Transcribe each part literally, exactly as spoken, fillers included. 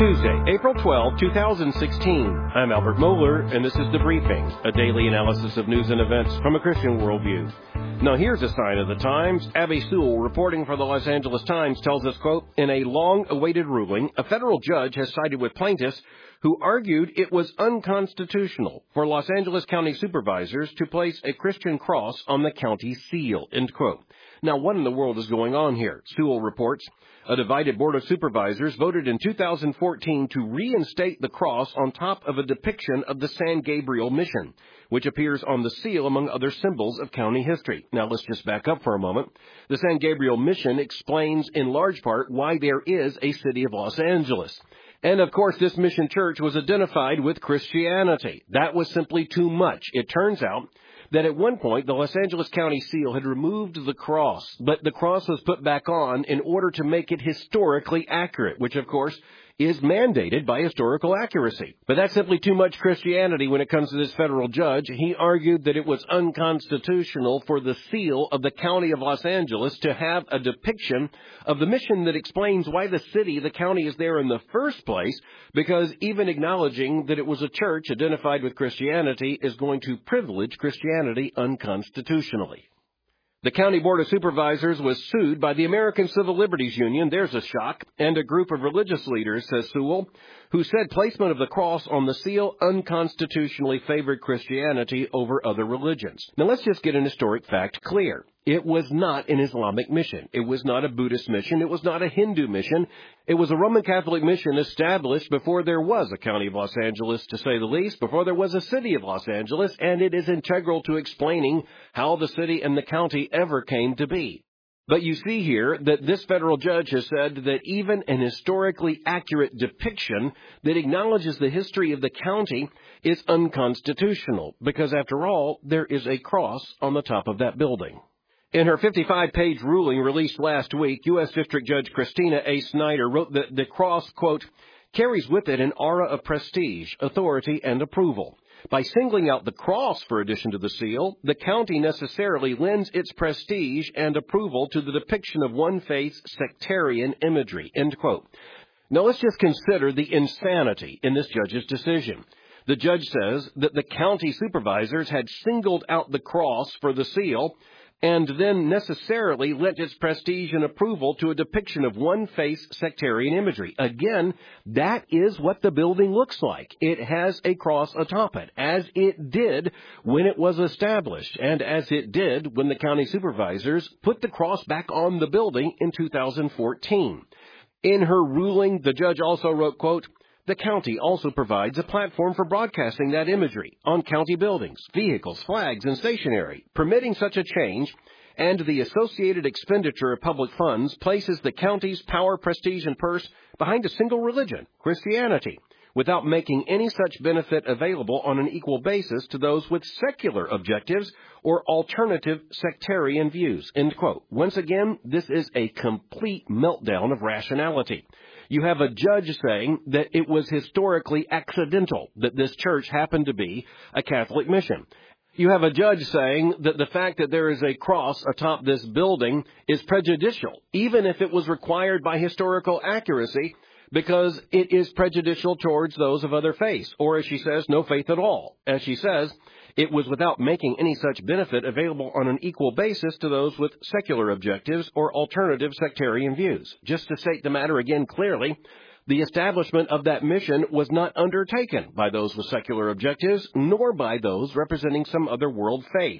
Tuesday, April twelfth, two thousand sixteen. I'm Albert Mohler, and this is The Briefing, a daily analysis of news and events from a Christian worldview. Now here's a sign of the times. Abby Sewell, reporting for the Los Angeles Times, tells us, quote, in a long-awaited ruling, a federal judge has sided with plaintiffs who argued it was unconstitutional for Los Angeles County supervisors to place a Christian cross on the county seal, end quote. Now, what in the world is going on here? Sewell reports, a divided board of supervisors voted in two thousand fourteen to reinstate the cross on top of a depiction of the San Gabriel mission, which appears on the seal among other symbols of county history. Now, let's just back up for a moment. The San Gabriel mission explains in large part why there is a city of Los Angeles. And, of course, this mission church was identified with Christianity. That was simply too much. It turns out that at one point the Los Angeles County seal had removed the cross, but the cross was put back on in order to make it historically accurate, which, of course, is mandated by historical accuracy. But that's simply too much Christianity when it comes to this federal judge. He argued that it was unconstitutional for the seal of the county of Los Angeles to have a depiction of the mission that explains why the city, the county, is there in the first place, because even acknowledging that it was a church identified with Christianity is going to privilege Christianity unconstitutionally. The County Board of Supervisors was sued by the American Civil Liberties Union, there's a shock, and a group of religious leaders, says Sewell, who said placement of the cross on the seal unconstitutionally favored Christianity over other religions. Now let's just get an historic fact clear. It was not an Islamic mission. It was not a Buddhist mission. It was not a Hindu mission. It was a Roman Catholic mission established before there was a county of Los Angeles, to say the least, before there was a city of Los Angeles, and it is integral to explaining how the city and the county ever came to be. But you see here that this federal judge has said that even an historically accurate depiction that acknowledges the history of the county is unconstitutional, because after all, there is a cross on the top of that building. In her fifty-five page ruling released last week, U S District Judge Christina A. Snyder wrote that the cross, quote, carries with it an aura of prestige, authority, and approval. By singling out the cross for addition to the seal, the county necessarily lends its prestige and approval to the depiction of one faith's sectarian imagery, end quote. Now let's just consider the insanity in this judge's decision. The judge says that the county supervisors had singled out the cross for the seal and then necessarily lent its prestige and approval to a depiction of one faith's sectarian imagery. Again, that is what the building looks like. It has a cross atop it, as it did when it was established, and as it did when the county supervisors put the cross back on the building in two thousand fourteen. In her ruling, the judge also wrote, quote, the county also provides a platform for broadcasting that imagery on county buildings, vehicles, flags, and stationery. Permitting such a change and the associated expenditure of public funds places the county's power, prestige, and purse behind a single religion, Christianity, without making any such benefit available on an equal basis to those with secular objectives or alternative sectarian views, end quote. Once again, this is a complete meltdown of rationality. You have a judge saying that it was historically accidental that this church happened to be a Catholic mission. You have a judge saying that the fact that there is a cross atop this building is prejudicial, even if it was required by historical accuracy, because it is prejudicial towards those of other faiths, or as she says, no faith at all. As she says, it was without making any such benefit available on an equal basis to those with secular objectives or alternative sectarian views. Just to state the matter again clearly, the establishment of that mission was not undertaken by those with secular objectives, nor by those representing some other world faith.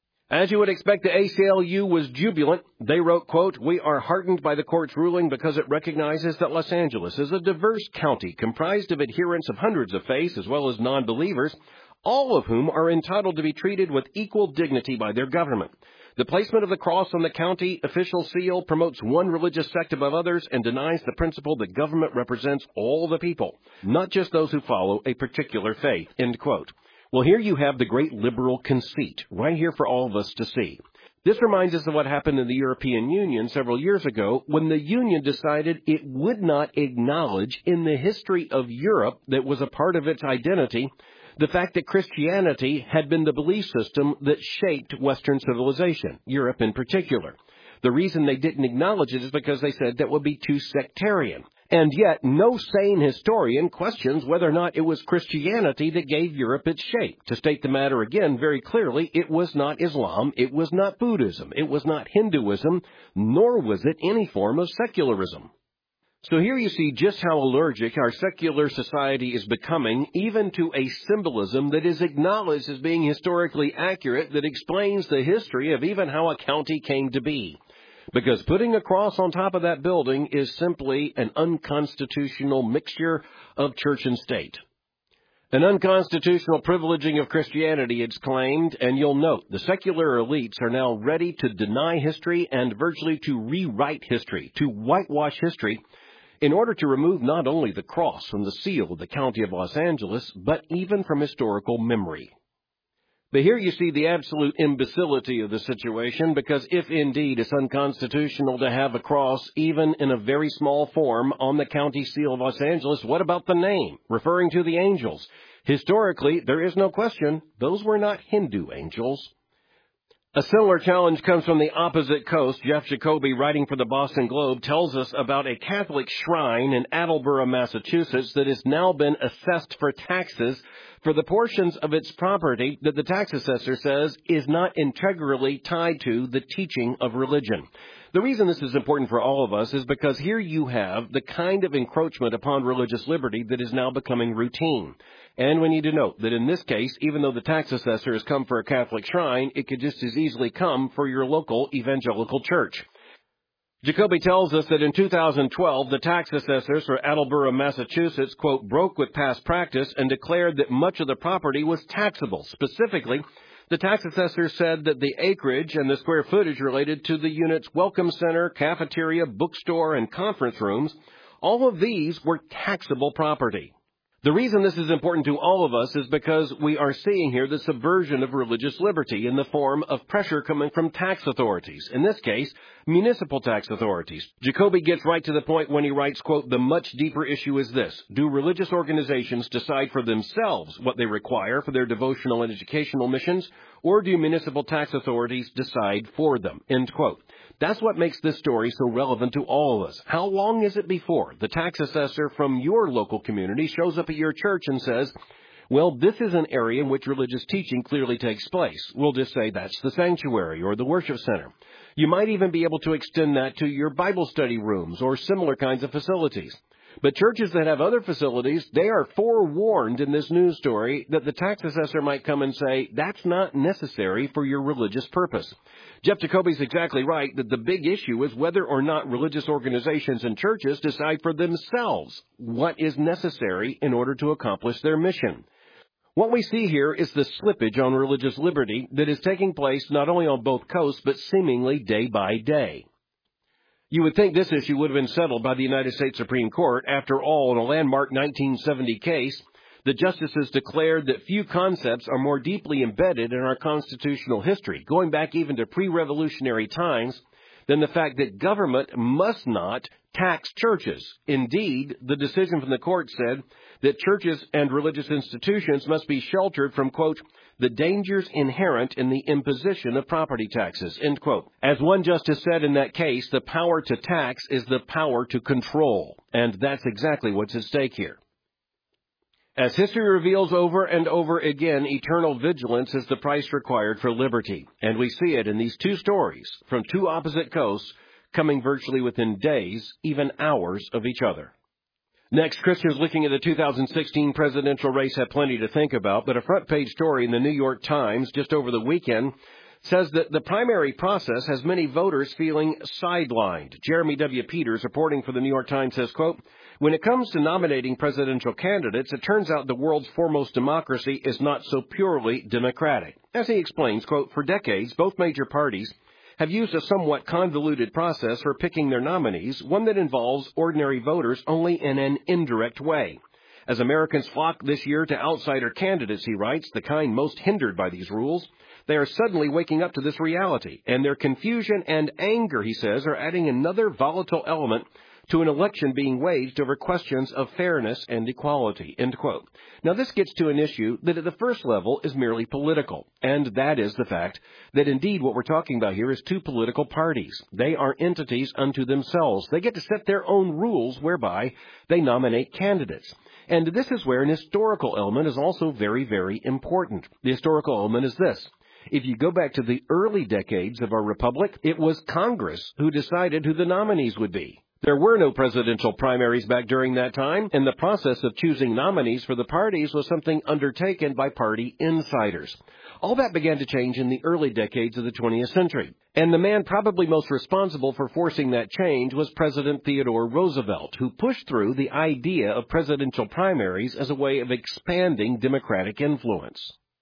As you would expect, the A C L U was jubilant. They wrote, quote, we are heartened by the court's ruling because it recognizes that Los Angeles is a diverse county comprised of adherents of hundreds of faiths as well as non-believers, all of whom are entitled to be treated with equal dignity by their government. The placement of the cross on the county official seal promotes one religious sect above others and denies the principle that government represents all the people, not just those who follow a particular faith, end quote. Well, here you have the great liberal conceit, right here for all of us to see. This reminds us of what happened in the European Union several years ago when the Union decided it would not acknowledge in the history of Europe that was a part of its identity the fact that Christianity had been the belief system that shaped Western civilization, Europe in particular. The reason they didn't acknowledge it is because they said that would be too sectarian. And yet, no sane historian questions whether or not it was Christianity that gave Europe its shape. To state the matter again very clearly, it was not Islam, it was not Buddhism, it was not Hinduism, nor was it any form of secularism. So here you see just how allergic our secular society is becoming, even to a symbolism that is acknowledged as being historically accurate, that explains the history of even how a county came to be. Because putting a cross on top of that building is simply an unconstitutional mixture of church and state. An unconstitutional privileging of Christianity, it's claimed, and you'll note the secular elites are now ready to deny history and virtually to rewrite history, to whitewash history, in order to remove not only the cross from the seal of the county of Los Angeles, but even from historical memory. But here you see the absolute imbecility of the situation, because if indeed it's unconstitutional to have a cross, even in a very small form, on the county seal of Los Angeles, what about the name, referring to the angels? Historically, there is no question, those were not Hindu angels. A similar challenge comes from the opposite coast. Jeff Jacoby, writing for the Boston Globe, tells us about a Catholic shrine in Attleboro, Massachusetts, that has now been assessed for taxes for the portions of its property that the tax assessor says is not integrally tied to the teaching of religion. The reason this is important for all of us is because here you have the kind of encroachment upon religious liberty that is now becoming routine. And we need to note that in this case, even though the tax assessor has come for a Catholic shrine, it could just as easily come for your local evangelical church. Jacoby tells us that in two thousand twelve, the tax assessors for Attleboro, Massachusetts, quote, broke with past practice and declared that much of the property was taxable. Specifically, the tax assessor said that the acreage and the square footage related to the unit's welcome center, cafeteria, bookstore, and conference rooms, all of these were taxable property. The reason this is important to all of us is because we are seeing here the subversion of religious liberty in the form of pressure coming from tax authorities. In this case, municipal tax authorities. Jacoby gets right to the point when he writes, quote, the much deeper issue is this. Do religious organizations decide for themselves what they require for their devotional and educational missions, or do municipal tax authorities decide for them? End quote. That's what makes this story so relevant to all of us. How long is it before the tax assessor from your local community shows up at your church and says, well, this is an area in which religious teaching clearly takes place. We'll just say that's the sanctuary or the worship center. You might even be able to extend that to your Bible study rooms or similar kinds of facilities. But churches that have other facilities, they are forewarned in this news story that the tax assessor might come and say, that's not necessary for your religious purpose. Jeff Jacoby's exactly right that the big issue is whether or not religious organizations and churches decide for themselves what is necessary in order to accomplish their mission. What we see here is the slippage on religious liberty that is taking place not only on both coasts, but seemingly day by day. You would think this issue would have been settled by the United States Supreme Court. After all, in a landmark nineteen seventy case, the justices declared that few concepts are more deeply embedded in our constitutional history, going back even to pre-revolutionary times, than the fact that government must not tax churches. Indeed, the decision from the court said that churches and religious institutions must be sheltered from, quote, the dangers inherent in the imposition of property taxes, end quote. As one justice said in that case, the power to tax is the power to control, and that's exactly what's at stake here. As history reveals over and over again, eternal vigilance is the price required for liberty, and we see it in these two stories from two opposite coasts coming virtually within days, even hours of each other. Next, Christians looking at the two thousand sixteen presidential race have plenty to think about, but a front-page story in the New York Times just over the weekend says that the primary process has many voters feeling sidelined. Jeremy W. Peters, reporting for the New York Times, says, quote, when it comes to nominating presidential candidates, it turns out the world's foremost democracy is not so purely democratic. As he explains, quote, for decades, both major parties have used a somewhat convoluted process for picking their nominees, one that involves ordinary voters only in an indirect way. As Americans flock this year to outsider candidates, he writes, the kind most hindered by these rules, they are suddenly waking up to this reality, and their confusion and anger, he says, are adding another volatile element to an election being waged over questions of fairness and equality, end quote. Now, this gets to an issue that at the first level is merely political, and that is the fact that indeed what we're talking about here is two political parties. They are entities unto themselves. They get to set their own rules whereby they nominate candidates. And this is where an historical element is also very, very important. The historical element is this. If you go back to the early decades of our republic, it was Congress who decided who the nominees would be. There were no presidential primaries back during that time, and the process of choosing nominees for the parties was something undertaken by party insiders. All that began to change in the early decades of the twentieth century, and the man probably most responsible for forcing that change was President Theodore Roosevelt, who pushed through the idea of presidential primaries as a way of expanding Democratic influence.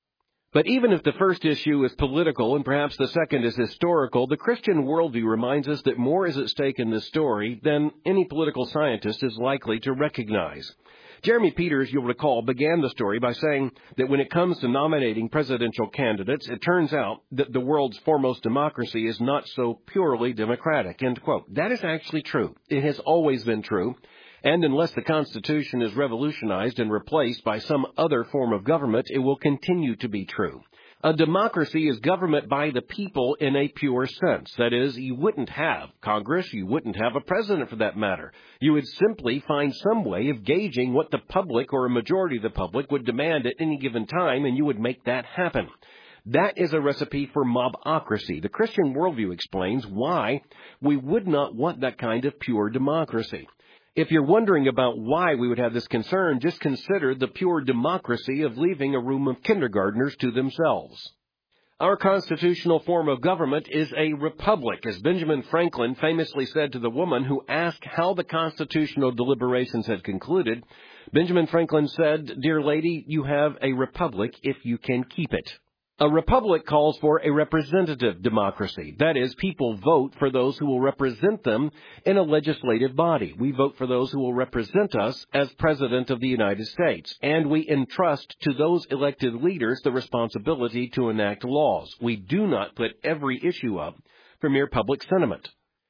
But even if the first issue is political and perhaps the second is historical, the Christian worldview reminds us that more is at stake in this story than any political scientist is likely to recognize. Jeremy Peters, you'll recall, began the story by saying that when it comes to nominating presidential candidates, it turns out that the world's foremost democracy is not so purely democratic, end quote. That is actually true. It has always been true. And unless the Constitution is revolutionized and replaced by some other form of government, it will continue to be true. A democracy is government by the people in a pure sense. That is, you wouldn't have Congress, you wouldn't have a president for that matter. You would simply find some way of gauging what the public or a majority of the public would demand at any given time, and you would make that happen. That is a recipe for mobocracy. The Christian worldview explains why we would not want that kind of pure democracy. If you're wondering about why we would have this concern, just consider the pure democracy of leaving a room of kindergartners to themselves. Our constitutional form of government is a republic, as Benjamin Franklin famously said to the woman who asked how the constitutional deliberations had concluded. Benjamin Franklin said, "Dear lady, you have a republic if you can keep it." A republic calls for a representative democracy. That is, people vote for those who will represent them in a legislative body. We vote for those who will represent us as President of the United States. And we entrust to those elected leaders the responsibility to enact laws. We do not put every issue up for mere public sentiment.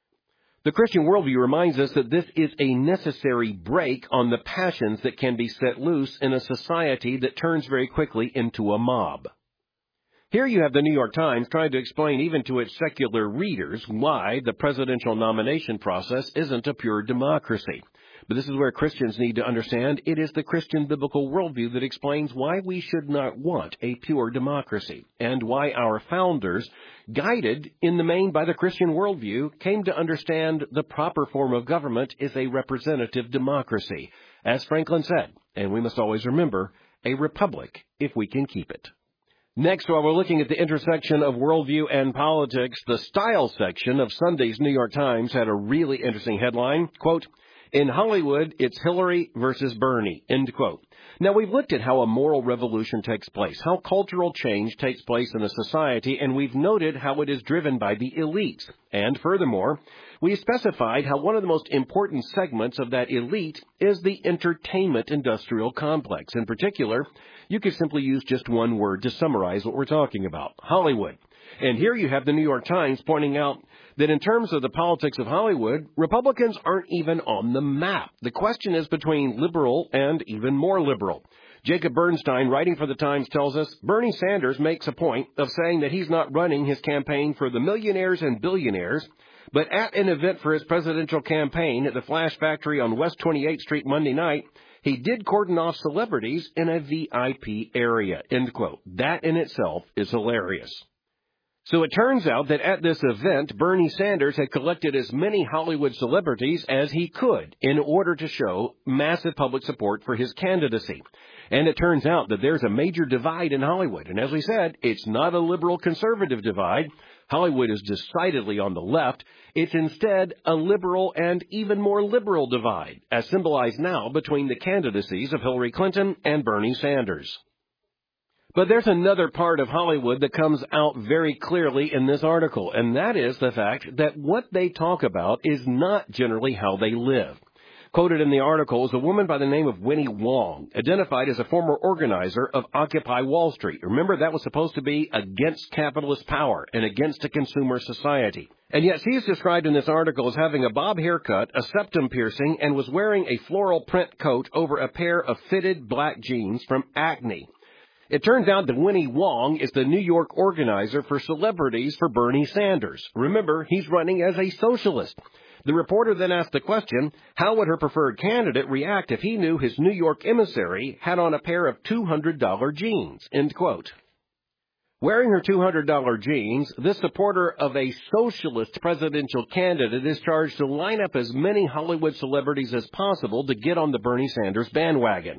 The Christian worldview reminds us that this is a necessary break on the passions that can be set loose in a society that turns very quickly into a mob. Here you have the New York Times trying to explain even to its secular readers why the presidential nomination process isn't a pure democracy. But this is where Christians need to understand it is the Christian biblical worldview that explains why we should not want a pure democracy, and why our founders, guided in the main by the Christian worldview, came to understand the proper form of government is a representative democracy. As Franklin said, and we must always remember, a republic if we can keep it. Next, while we're looking at the intersection of worldview and politics, the style section of Sunday's New York Times had a really interesting headline, quote, "In Hollywood, it's Hillary versus Bernie," end quote. Now, we've looked at how a moral revolution takes place, how cultural change takes place in a society, and we've noted how it is driven by the elites. And furthermore, we specified how one of the most important segments of that elite is the entertainment industrial complex. In particular, you could simply use just one word to summarize what we're talking about: Hollywood. And here you have the New York Times pointing out that in terms of the politics of Hollywood, Republicans aren't even on the map. The question is between liberal and even more liberal. Jacob Bernstein, writing for the Times, tells us Bernie Sanders makes a point of saying that he's not running his campaign for the millionaires and billionaires, but at an event for his presidential campaign at the Flash Factory on West twenty-eighth Street Monday night, he did cordon off celebrities in a V I P area, end quote. That in itself is hilarious. So it turns out that at this event, Bernie Sanders had collected as many Hollywood celebrities as he could in order to show massive public support for his candidacy. And it turns out that there's a major divide in Hollywood. And as we said, it's not a liberal-conservative divide. Hollywood is decidedly on the left. It's instead a liberal and even more liberal divide, as symbolized now between the candidacies of Hillary Clinton and Bernie Sanders. But there's another part of Hollywood that comes out very clearly in this article, and that is the fact that what they talk about is not generally how they live. Quoted in the article is a woman by the name of Winnie Wong, identified as a former organizer of Occupy Wall Street. Remember, that was supposed to be against capitalist power and against a consumer society. And yet she is described in this article as having a bob haircut, a septum piercing, and was wearing a floral print coat over a pair of fitted black jeans from Acne. It turns out that Winnie Wong is the New York organizer for celebrities for Bernie Sanders. Remember, he's running as a socialist. The reporter then asked the question, how would her preferred candidate react if he knew his New York emissary had on a pair of two hundred dollars jeans? End quote. Wearing her two hundred dollars jeans, this supporter of a socialist presidential candidate is charged to line up as many Hollywood celebrities as possible to get on the Bernie Sanders bandwagon.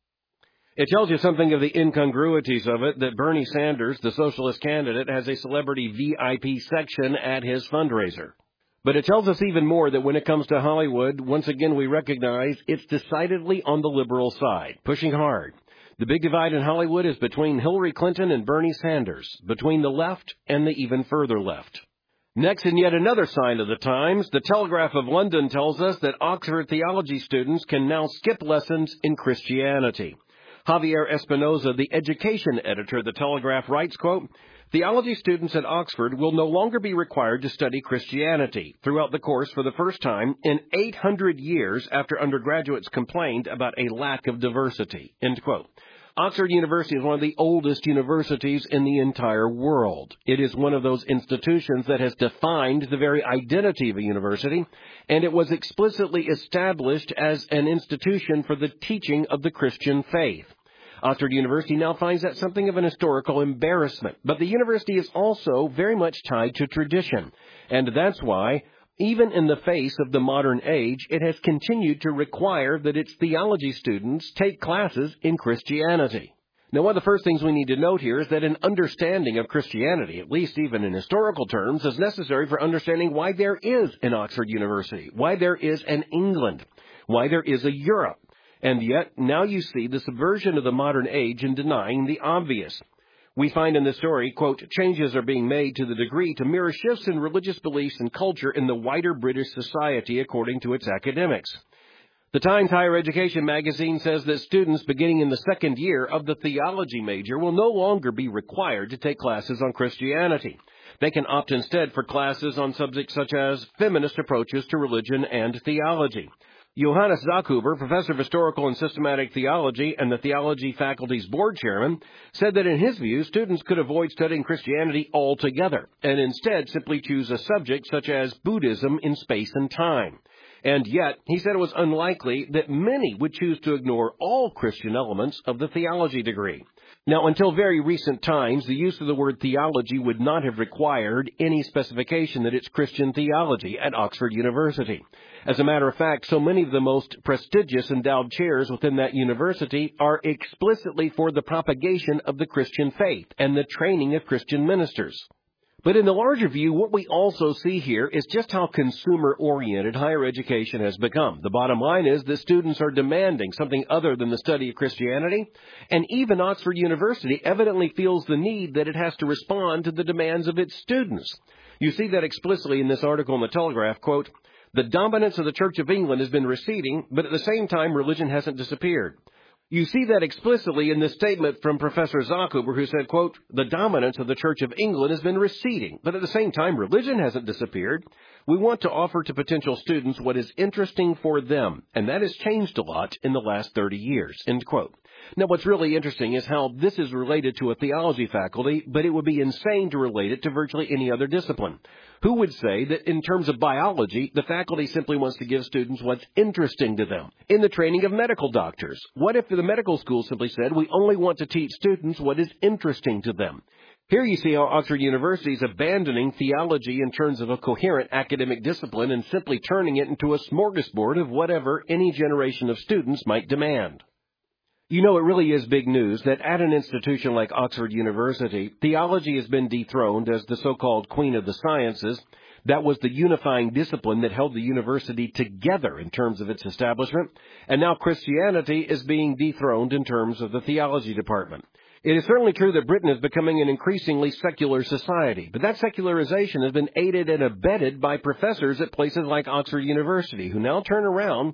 It tells you something of the incongruities of it that Bernie Sanders, the socialist candidate, has a celebrity V I P section at his fundraiser. But it tells us even more that when it comes to Hollywood, once again we recognize it's decidedly on the liberal side, pushing hard. The big divide in Hollywood is between Hillary Clinton and Bernie Sanders, between the left and the even further left. Next, in yet another sign of the times, the Telegraph of London tells us that Oxford theology students can now skip lessons in Christianity. Javier Espinoza, the education editor of the Telegraph, writes, quote, theology students at Oxford will no longer be required to study Christianity throughout the course for the first time in eight hundred years after undergraduates complained about a lack of diversity, end quote. Oxford University is one of the oldest universities in the entire world. It is one of those institutions that has defined the very identity of a university, and it was explicitly established as an institution for the teaching of the Christian faith. Oxford University now finds that something of an historical embarrassment, but the university is also very much tied to tradition, and that's why, even in the face of the modern age, it has continued to require that its theology students take classes in Christianity. Now, one of the first things we need to note here is that an understanding of Christianity, at least even in historical terms, is necessary for understanding why there is an Oxford University, why there is an England, why there is a Europe. And yet, now you see the subversion of the modern age in denying the obvious. We find in the story, quote, changes are being made to the degree to mirror shifts in religious beliefs and culture in the wider British society, according to its academics. The Times Higher Education magazine says that students beginning in the second year of the theology major will no longer be required to take classes on Christianity. They can opt instead for classes on subjects such as feminist approaches to religion and theology. Johannes Zachhuber, professor of historical and systematic theology and the theology faculty's board chairman, said that in his view, students could avoid studying Christianity altogether and instead simply choose a subject such as Buddhism in space and time. And yet, he said it was unlikely that many would choose to ignore all Christian elements of the theology degree. Now, until very recent times, the use of the word theology would not have required any specification that it's Christian theology at Oxford University. As a matter of fact, so many of the most prestigious endowed chairs within that university are explicitly for the propagation of the Christian faith and the training of Christian ministers. But in the larger view, what we also see here is just how consumer-oriented higher education has become. The bottom line is that students are demanding something other than the study of Christianity, and even Oxford University evidently feels the need that it has to respond to the demands of its students. You see that explicitly in this article in the Telegraph, quote, the dominance of the Church of England has been receding, but at the same time, religion hasn't disappeared. You see that explicitly in this statement from Professor Zachhuber, who said, quote, the dominance of the Church of England has been receding, but at the same time, religion hasn't disappeared. We want to offer to potential students what is interesting for them, and that has changed a lot in the last thirty years, end quote. Now, what's really interesting is how this is related to a theology faculty, but it would be insane to relate it to virtually any other discipline. Who would say that in terms of biology, the faculty simply wants to give students what's interesting to them? In the training of medical doctors, what if the medical school simply said, we only want to teach students what is interesting to them? Here you see how Oxford University is abandoning theology in terms of a coherent academic discipline and simply turning it into a smorgasbord of whatever any generation of students might demand. You know, it really is big news that at an institution like Oxford University, theology has been dethroned as the so-called queen of the sciences. That was the unifying discipline that held the university together in terms of its establishment. And now Christianity is being dethroned in terms of the theology department. It is certainly true that Britain is becoming an increasingly secular society, but that secularization has been aided and abetted by professors at places like Oxford University, who now turn around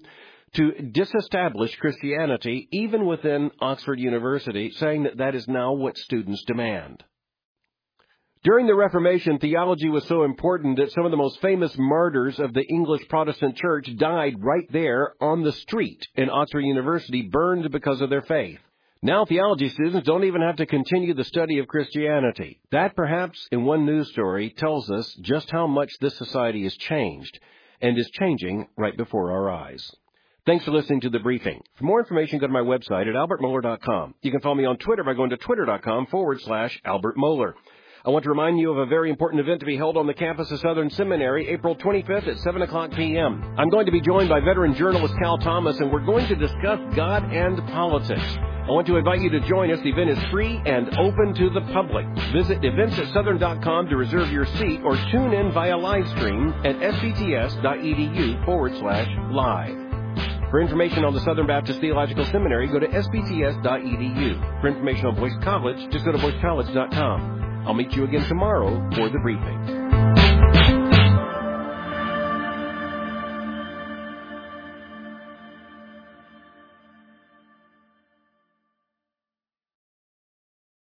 to disestablish Christianity even within Oxford University, saying that that is now what students demand. During the Reformation, theology was so important that some of the most famous martyrs of the English Protestant Church died right there on the street in Oxford University, burned because of their faith. Now theology students don't even have to continue the study of Christianity. That, perhaps, in one news story, tells us just how much this society has changed, and is changing right before our eyes. Thanks for listening to The Briefing. For more information, go to my website at albert mohler dot com. You can follow me on Twitter by going to twitter.com forward slash Albert Mohler. I want to remind you of a very important event to be held on the campus of Southern Seminary, April twenty-fifth at seven o'clock p.m. I'm going to be joined by veteran journalist Cal Thomas, and we're going to discuss God and politics. I want to invite you to join us. The event is free and open to the public. Visit events at southern dot com to reserve your seat, or tune in via live stream at sbts.edu forward slash live. For information on the Southern Baptist Theological Seminary, go to sbts.edu. For information on Boyce College, just go to boyce college dot com. I'll meet you again tomorrow for The Briefing.